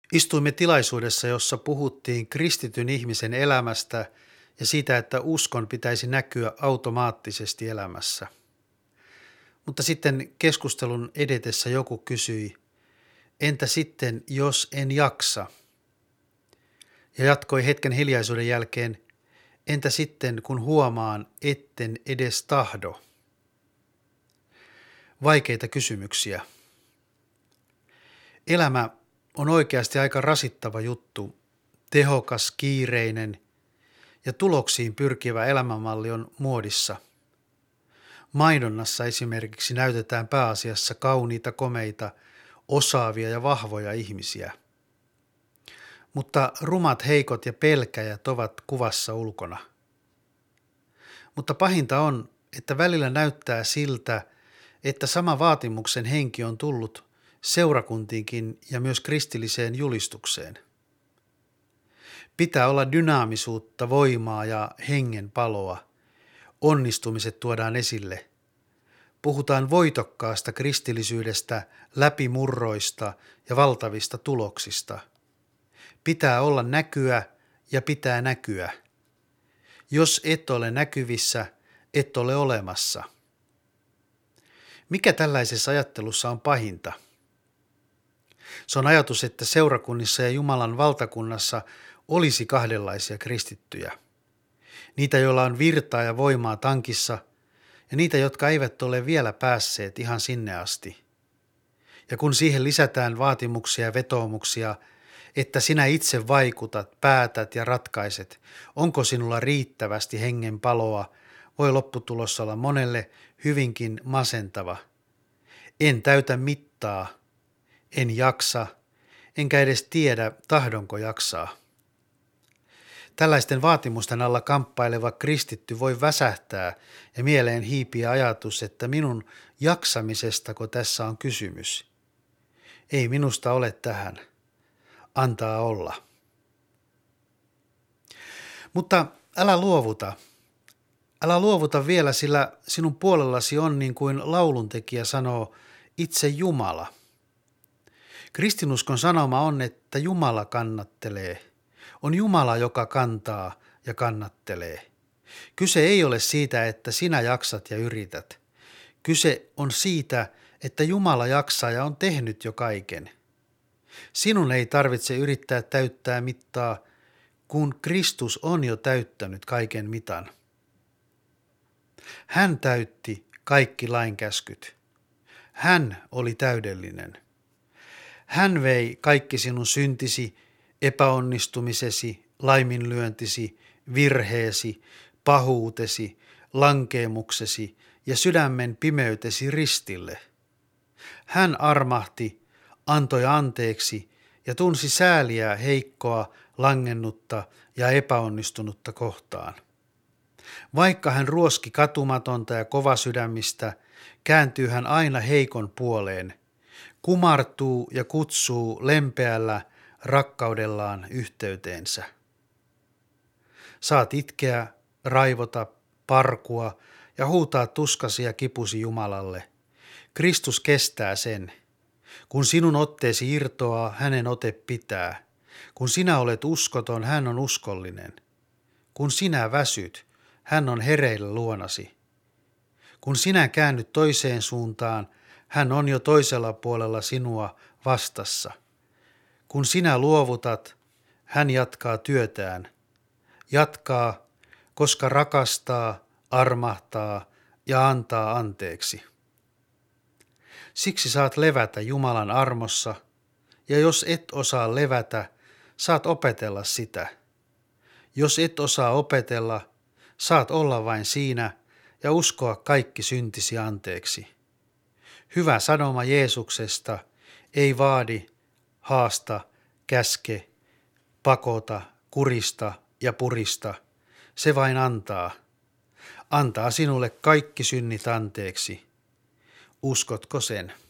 Istuimme tilaisuudessa, jossa puhuttiin kristityn ihmisen elämästä ja siitä, että uskon pitäisi näkyä automaattisesti elämässä. Mutta sitten keskustelun edetessä joku kysyi, entä sitten, jos en jaksa? Ja jatkoi hetken hiljaisuuden jälkeen, entä sitten, kun huomaan, etten edes tahdo? Vaikeita kysymyksiä. Elämä on oikeasti aika rasittava juttu, tehokas, kiireinen ja tuloksiin pyrkivä elämänmalli on muodissa. Mainonnassa esimerkiksi näytetään pääasiassa kauniita, komeita, osaavia ja vahvoja ihmisiä. Mutta rumat, heikot ja pelkäjät ovat kuvassa ulkona. Mutta pahinta on, että välillä näyttää siltä, että sama vaatimuksen henki on tullut seurakuntiinkin ja myös kristilliseen julistukseen. Pitää olla dynaamisuutta, voimaa ja hengen paloa. Onnistumiset tuodaan esille. Puhutaan voitokkaasta kristillisyydestä, läpimurroista ja valtavista tuloksista. Pitää olla näkyä ja pitää näkyä. Jos et ole näkyvissä, et ole olemassa. Mikä tällaisessa ajattelussa on pahinta? Se on ajatus, että seurakunnissa ja Jumalan valtakunnassa olisi kahdenlaisia kristittyjä. Niitä, joilla on virtaa ja voimaa tankissa, ja niitä, jotka eivät ole vielä päässeet ihan sinne asti. Ja kun siihen lisätään vaatimuksia ja vetoomuksia, että sinä itse vaikutat, päätät ja ratkaiset, onko sinulla riittävästi hengen paloa, voi lopputulos olla monelle hyvinkin masentava. En täytä mittaa, en jaksa, enkä edes tiedä, tahdonko jaksaa. Tällaisten vaatimusten alla kamppaileva kristitty voi väsähtää ja mieleen hiipiä ajatus, että minun jaksamisestako tässä on kysymys. Ei minusta ole tähän. Antaa olla. Mutta älä luovuta. Älä luovuta vielä, sillä sinun puolellasi on, niin kuin lauluntekijä sanoo, itse Jumala. Kristinuskon sanoma on, että Jumala kannattelee. On Jumala, joka kantaa ja kannattelee. Kyse ei ole siitä, että sinä jaksat ja yrität. Kyse on siitä, että Jumala jaksaa ja on tehnyt jo kaiken. Sinun ei tarvitse yrittää täyttää mittaa, kun Kristus on jo täyttänyt kaiken mitan. Hän täytti kaikki lainkäskyt. Hän oli täydellinen. Hän vei kaikki sinun syntisi, epäonnistumisesi, laiminlyöntisi, virheesi, pahuutesi, lankeemuksesi ja sydämen pimeytesi ristille. Hän armahti, antoi anteeksi ja tunsi sääliä heikkoa, langennutta ja epäonnistunutta kohtaan. Vaikka hän ruoski katumatonta ja kovasydämistä, kääntyy hän aina heikon puoleen, kumartuu ja kutsuu lempeällä rakkaudellaan yhteyteensä. Saat itkeä, raivota, parkua ja huutaa tuskasi ja kipusi Jumalalle. Kristus kestää sen. Kun sinun otteesi irtoaa, hänen ote pitää. Kun sinä olet uskoton, hän on uskollinen. Kun sinä väsyt, hän on hereillä luonasi. Kun sinä käännyt toiseen suuntaan, hän on jo toisella puolella sinua vastassa. Kun sinä luovutat, hän jatkaa työtään. Jatkaa, koska rakastaa, armahtaa ja antaa anteeksi. Siksi saat levätä Jumalan armossa, ja jos et osaa levätä, saat opetella sitä. Jos et osaa opetella, saat olla vain siinä ja uskoa kaikki syntisi anteeksi. Hyvä sanoma Jeesuksesta ei vaadi, haasta, käske, pakota, kurista ja purista. Se vain antaa. Antaa sinulle kaikki synnit anteeksi. Uskotko sen?